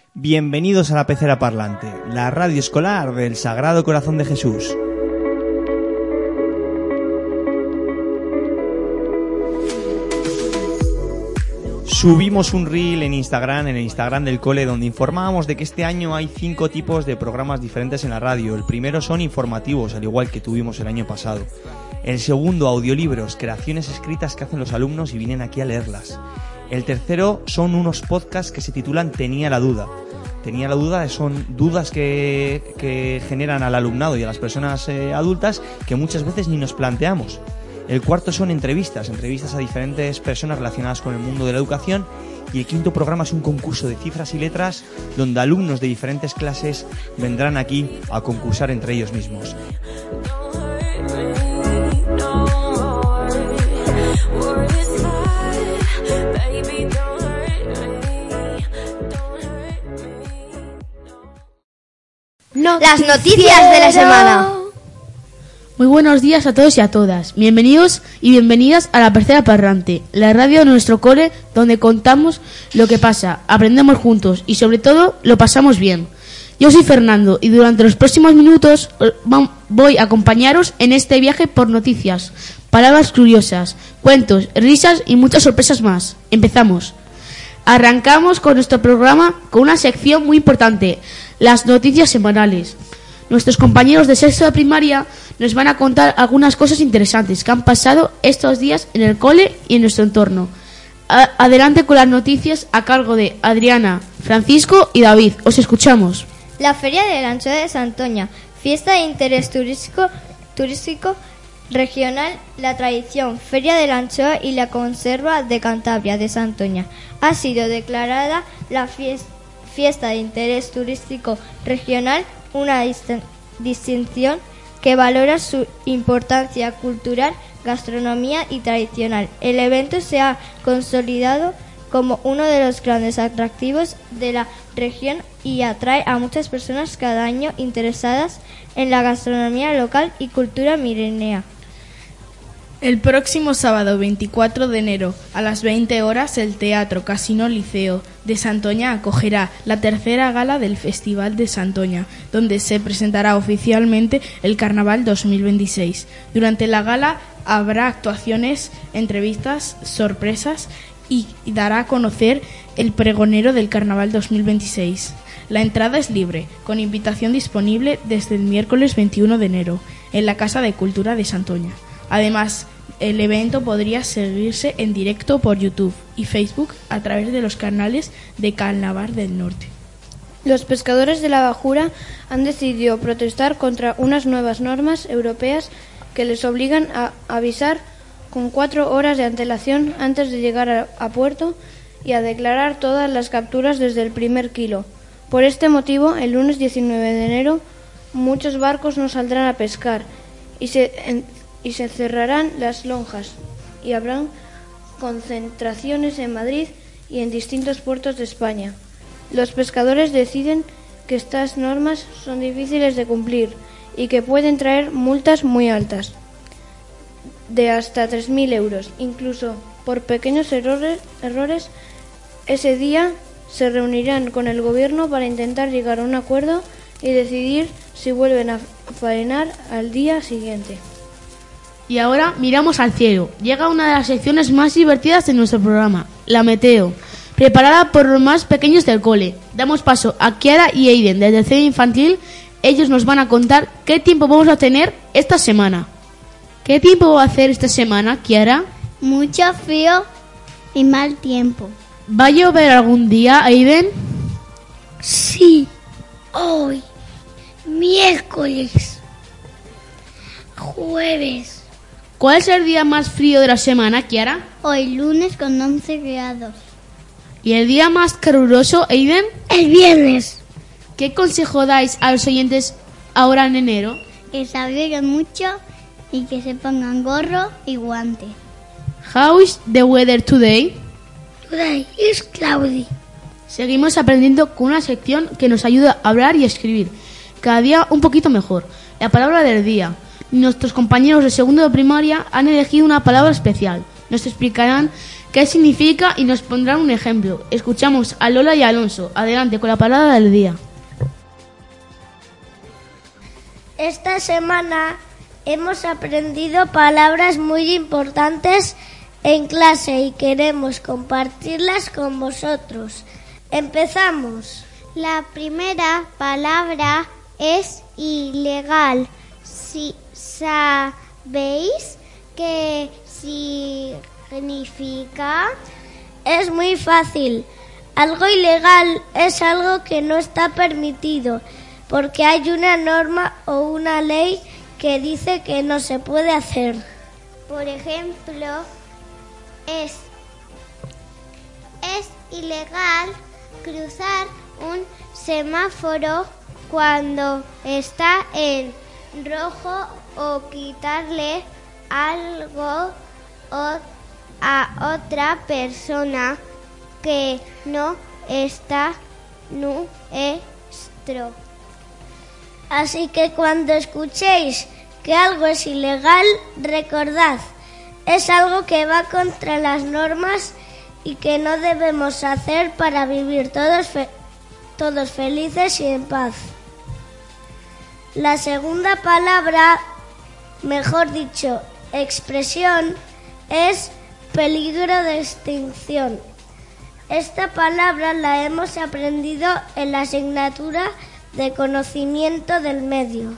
Bienvenidos a la Pecera Parlante, la radio escolar del Sagrado Corazón de Jesús. Subimos un reel en el Instagram del cole, donde informábamos de que este año hay 5 tipos de programas diferentes en la radio. El primero son informativos, al igual que tuvimos el año pasado. El segundo, audiolibros, creaciones escritas que hacen los alumnos y vienen aquí a leerlas. El tercero son unos podcasts que se titulan Tenía la duda. Tenía la duda son dudas que generan al alumnado y a las personas adultas que muchas veces ni nos planteamos. El cuarto son entrevistas a diferentes personas relacionadas con el mundo de la educación. Y el quinto programa es un concurso de cifras y letras donde alumnos de diferentes clases vendrán aquí a concursar entre ellos mismos. Las noticias de la semana. Muy buenos días a todos y a todas. Bienvenidos y bienvenidas a la Pecera Parlante, la radio de nuestro cole donde contamos lo que pasa, aprendemos juntos y sobre todo lo pasamos bien. Yo soy Fernando y durante los próximos minutos voy a acompañaros en este viaje por noticias, palabras curiosas, cuentos, risas y muchas sorpresas más. Empezamos. Arrancamos con nuestro programa con una sección muy importante, las noticias semanales. Nuestros compañeros de sexto de primaria nos van a contar algunas cosas interesantes que han pasado estos días en el cole y en nuestro entorno. Adelante con las noticias a cargo de Adriana, Francisco y David. Os escuchamos. La Feria de la Anchoa de Santoña, fiesta de interés turístico regional. La tradición Feria de la Anchoa y la Conserva de Cantabria de Santoña ha sido declarada la fiesta de interés turístico regional, una distinción que valora su importancia cultural, gastronomía y tradicional. El evento se ha consolidado como uno de los grandes atractivos de la región y atrae a muchas personas cada año interesadas en la gastronomía local y cultura milenea. El próximo sábado 24 de enero a las 20 horas el Teatro Casino Liceo de Santoña acogerá la tercera gala del Festival de Santoña, donde se presentará oficialmente el Carnaval 2026. Durante la gala habrá actuaciones, entrevistas, sorpresas y dará a conocer el pregonero del Carnaval 2026. La entrada es libre, con invitación disponible desde el miércoles 21 de enero en la Casa de Cultura de Santoña. Además, el evento podría seguirse en directo por YouTube y Facebook a través de los canales de Carnaval del Norte. Los pescadores de la Bajura han decidido protestar contra unas nuevas normas europeas que les obligan a avisar con 4 horas de antelación antes de llegar a puerto y a declarar todas las capturas desde el primer kilo. Por este motivo, el lunes 19 de enero, muchos barcos no saldrán a pescar y se cerrarán las lonjas y habrán concentraciones en Madrid y en distintos puertos de España. Los pescadores deciden que estas normas son difíciles de cumplir y que pueden traer multas muy altas, de hasta 3.000 euros. Incluso por pequeños errores, ese día se reunirán con el gobierno para intentar llegar a un acuerdo y decidir si vuelven a faenar al día siguiente. Y ahora miramos al cielo. Llega una de las secciones más divertidas de nuestro programa, la Meteo, preparada por los más pequeños del cole. Damos paso a Kiara y Aiden de tercero infantil. Ellos nos van a contar qué tiempo vamos a tener esta semana. ¿Qué tiempo va a hacer esta semana, Kiara? Mucho frío y mal tiempo. ¿Va a llover algún día, Aiden? Sí, hoy, miércoles, jueves. ¿Cuál es el día más frío de la semana, Kiara? Hoy lunes con 11 grados. ¿Y el día más caluroso, Aiden? El viernes. ¿Qué consejo dais a los oyentes ahora en enero? Que se abriguen mucho y que se pongan gorro y guante. How is the weather today? Today is cloudy. Seguimos aprendiendo con una sección que nos ayuda a hablar y escribir. Cada día un poquito mejor. La palabra del día. Nuestros compañeros de segundo de primaria han elegido una palabra especial. Nos explicarán qué significa y nos pondrán un ejemplo. Escuchamos a Lola y a Alonso. Adelante con la palabra del día. Esta semana hemos aprendido palabras muy importantes en clase y queremos compartirlas con vosotros. Empezamos. La primera palabra es ilegal. Si ¿sabéis qué significa? Es muy fácil. Algo ilegal es algo que no está permitido, porque hay una norma o una ley que dice que no se puede hacer. Por ejemplo, es ilegal cruzar un semáforo cuando está en rojo o quitarle algo a otra persona que no está nuestro. Así que cuando escuchéis que algo es ilegal, recordad, es algo que va contra las normas y que no debemos hacer para vivir todos felices y en paz. La segunda palabra, mejor dicho, expresión, es peligro de extinción. Esta palabra la hemos aprendido en la asignatura de conocimiento del medio.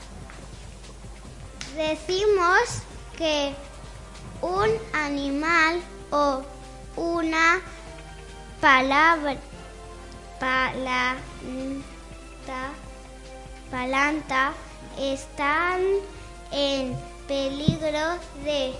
Decimos que un animal o una planta están en peligro de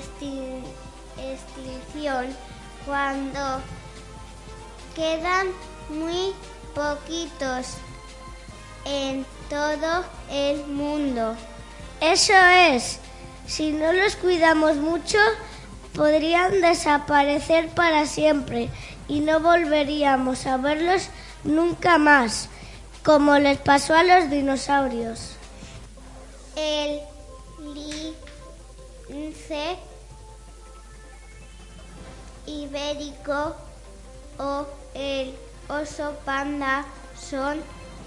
extinción cuando quedan muy poquitos en todo el mundo. Eso es, si no los cuidamos mucho, podrían desaparecer para siempre y no volveríamos a verlos nunca más, como les pasó a los dinosaurios. El lince ibérico o el oso panda son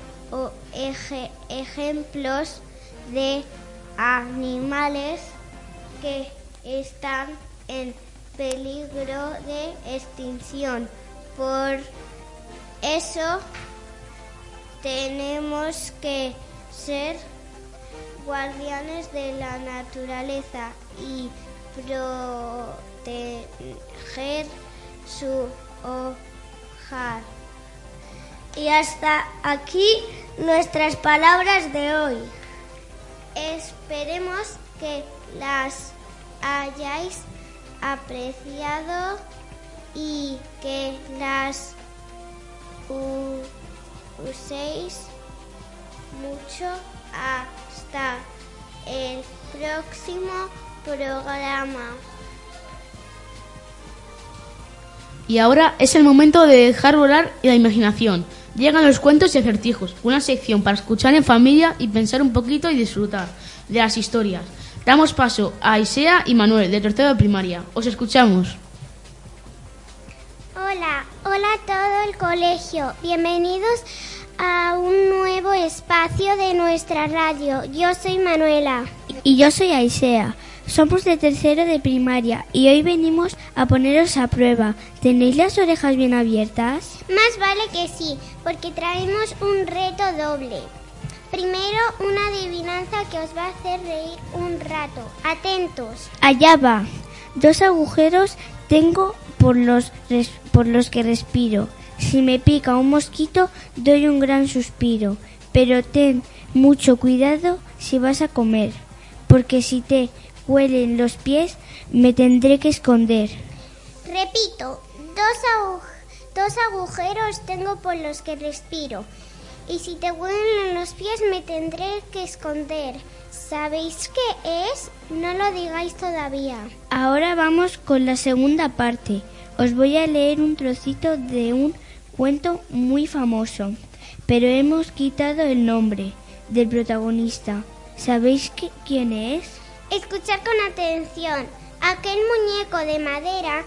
ejemplos de animales que están en peligro de extinción. Por eso tenemos que ser guardianes de la naturaleza y proteger su hogar. Y hasta aquí nuestras palabras de hoy. Esperemos que las hayáis apreciado y que las uséis mucho. Hasta el próximo programa. Y ahora es el momento de dejar volar la imaginación. Llegan los cuentos y acertijos, una sección para escuchar en familia y pensar un poquito y disfrutar de las historias. Damos paso a Aisea y Manuel, de tercero de primaria. Os escuchamos. Hola a todo el colegio. Bienvenidos a un nuevo espacio de nuestra radio. Yo soy Manuela. Y yo soy Aisea. Somos de tercero de primaria y hoy venimos a poneros a prueba. ¿Tenéis las orejas bien abiertas? Más vale que sí, porque traemos un reto doble. Primero, una adivinanza que os va a hacer reír un rato. Atentos. Allá va. 2 agujeros tengo por los que respiro. Si me pica un mosquito, doy un gran suspiro. Pero ten mucho cuidado si vas a comer, porque si te huelen los pies, me tendré que esconder. Repito, 2 agujeros tengo por los que respiro. Y si te huelen los pies, me tendré que esconder. ¿Sabéis qué es? No lo digáis todavía. Ahora vamos con la segunda parte. Os voy a leer un trocito de un cuento muy famoso, pero hemos quitado el nombre del protagonista. ¿Sabéis quién es? Escuchad con atención. Aquel muñeco de madera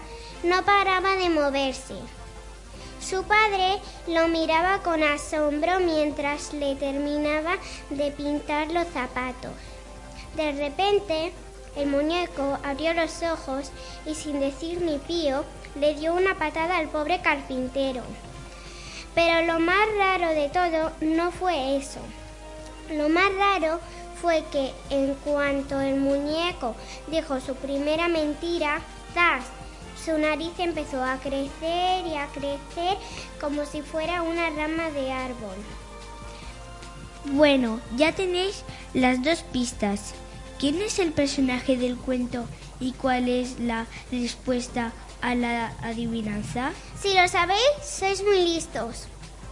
no paraba de moverse. Su padre lo miraba con asombro mientras le terminaba de pintar los zapatos. De repente, el muñeco abrió los ojos y sin decir ni pío, le dio una patada al pobre carpintero. Pero lo más raro de todo no fue eso. Lo más raro fue que en cuanto el muñeco dijo su primera mentira, ¡zas!, su nariz empezó a crecer y a crecer como si fuera una rama de árbol. Bueno, ya tenéis las dos pistas. ¿Quién es el personaje del cuento y cuál es la respuesta a la adivinanza? Si lo sabéis, sois muy listos.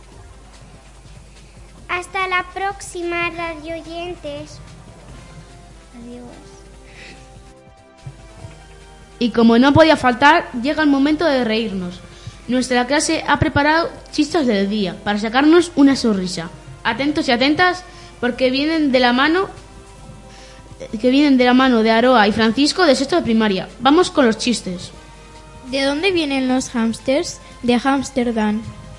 Hasta la próxima, radioyentes. Adiós. Y como no podía faltar, llega el momento de reírnos. Nuestra clase ha preparado chistes del día para sacarnos una sonrisa. Atentos y atentas, porque vienen de la mano de Aroa y Francisco de sexto de primaria. Vamos con los chistes. ¿De dónde vienen los hámsters? De Ámsterdam.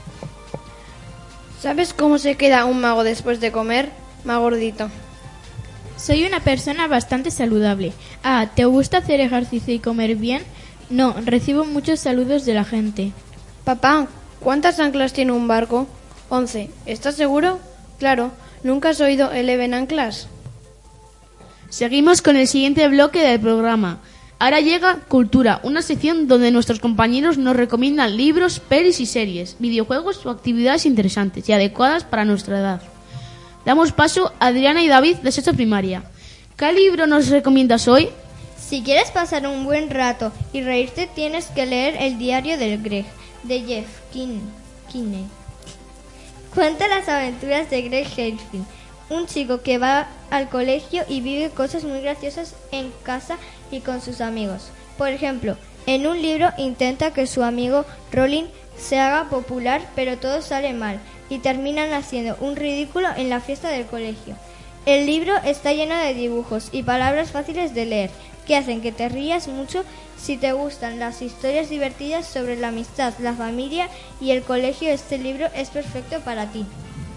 ¿Sabes cómo se queda un mago después de comer? Más gordito. Soy una persona bastante saludable. Ah, ¿te gusta hacer ejercicio y comer bien? No, recibo muchos saludos de la gente. Papá, ¿cuántas anclas tiene un barco? 11. ¿Estás seguro? Claro, ¿nunca has oído 11 anclas? Seguimos con el siguiente bloque del programa. Ahora llega Cultura, una sección donde nuestros compañeros nos recomiendan libros, pelis y series, videojuegos o actividades interesantes y adecuadas para nuestra edad. Damos paso a Adriana y David de sexto primaria. ¿Qué libro nos recomiendas hoy? Si quieres pasar un buen rato y reírte, tienes que leer El diario del Greg, de Jeff Kinney. Cuenta las aventuras de Greg Hairsfield, un chico que va al colegio y vive cosas muy graciosas en casa y con sus amigos. Por ejemplo, en un libro intenta que su amigo Rolling se haga popular, pero todo sale mal y terminan haciendo un ridículo en la fiesta del colegio. El libro está lleno de dibujos y palabras fáciles de leer que hacen que te rías mucho. Si te gustan las historias divertidas sobre la amistad, la familia y el colegio, este libro es perfecto para ti.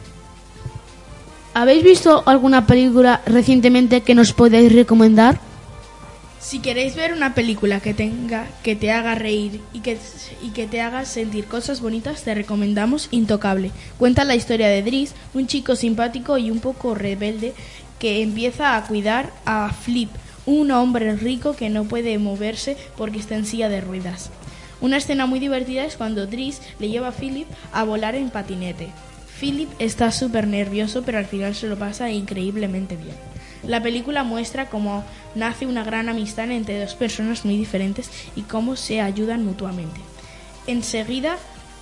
¿Habéis visto alguna película recientemente que nos podéis recomendar? Si queréis ver una película que te haga reír y que te haga sentir cosas bonitas, te recomendamos Intocable. Cuenta la historia de Driss, un chico simpático y un poco rebelde que empieza a cuidar a Flip, un hombre rico que no puede moverse porque está en silla de ruedas. Una escena muy divertida es cuando Driss le lleva a Philip a volar en patinete. Philip está súper nervioso, pero al final se lo pasa increíblemente bien. La película muestra cómo nace una gran amistad entre dos personas muy diferentes y cómo se ayudan mutuamente. Enseguida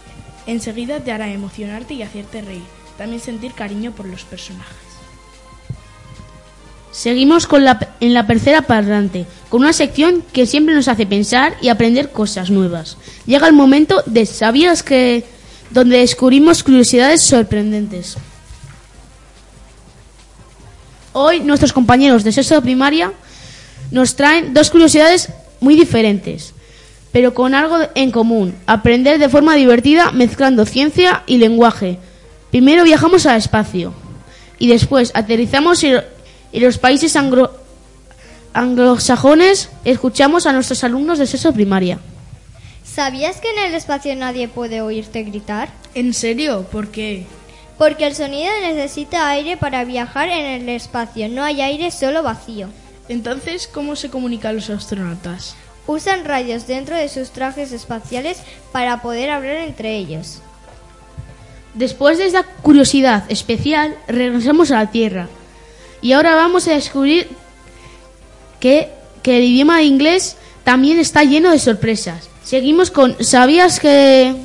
te hará emocionarte y hacerte reír, también sentir cariño por los personajes. Seguimos en la tercera parlante, con una sección que siempre nos hace pensar y aprender cosas nuevas. Llega el momento de ¿sabías que?, donde descubrimos curiosidades sorprendentes. Hoy nuestros compañeros de sexto de primaria nos traen dos curiosidades muy diferentes, pero con algo en común: aprender de forma divertida mezclando ciencia y lenguaje. Primero viajamos al espacio y después aterrizamos en los países anglosajones. Escuchamos a nuestros alumnos de sexto de primaria. ¿Sabías que en el espacio nadie puede oírte gritar? ¿En serio? ¿Por qué? Porque el sonido necesita aire para viajar en el espacio. No hay aire, solo vacío. Entonces, ¿cómo se comunican los astronautas? Usan radios dentro de sus trajes espaciales para poder hablar entre ellos. Después de esta curiosidad especial, regresamos a la Tierra. Y ahora vamos a descubrir que el idioma de inglés también está lleno de sorpresas. Seguimos con ¿sabías que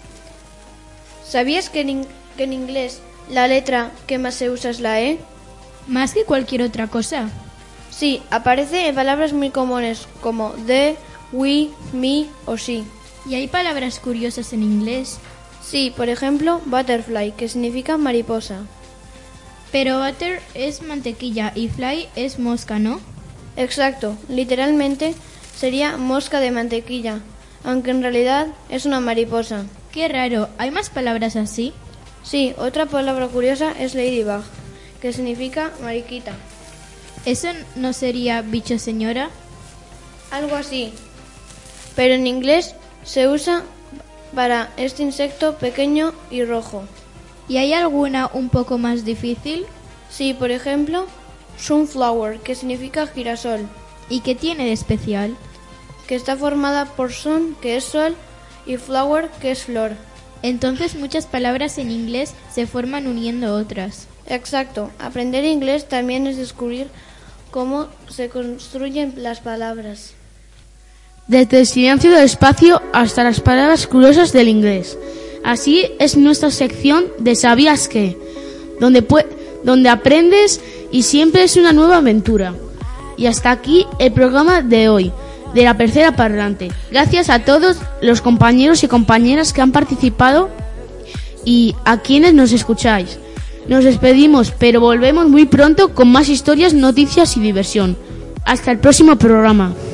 en inglés la letra que más se usa es la E? ¿Más que cualquier otra cosa? Sí, aparece en palabras muy comunes como the, we, me o she. ¿Y hay palabras curiosas en inglés? Sí, por ejemplo, butterfly, que significa mariposa. Pero butter es mantequilla y fly es mosca, ¿no? Exacto, literalmente sería mosca de mantequilla. aunque en realidad es una mariposa. Qué raro, ¿hay más palabras así? Sí, otra palabra curiosa es ladybug, que significa mariquita. ¿Eso no sería bicho señora? Algo así. Pero en inglés se usa para este insecto pequeño y rojo. ¿Y hay alguna un poco más difícil? Sí, por ejemplo, sunflower, que significa girasol, ¿Y qué tiene de especial? que está formada por sun, que es sol, y flower, que es flor. Entonces muchas palabras en inglés se forman uniendo otras. Exacto. Aprender inglés también es descubrir cómo se construyen las palabras. Desde el silencio del espacio hasta las palabras curiosas del inglés. Así es nuestra sección de ¿Sabías qué? Donde aprendes y siempre es una nueva aventura. Y hasta aquí el programa de hoy, de La Tercera Parlante. Gracias a todos los compañeros y compañeras que han participado y a quienes nos escucháis. Nos despedimos, pero volvemos muy pronto con más historias, noticias y diversión. Hasta el próximo programa.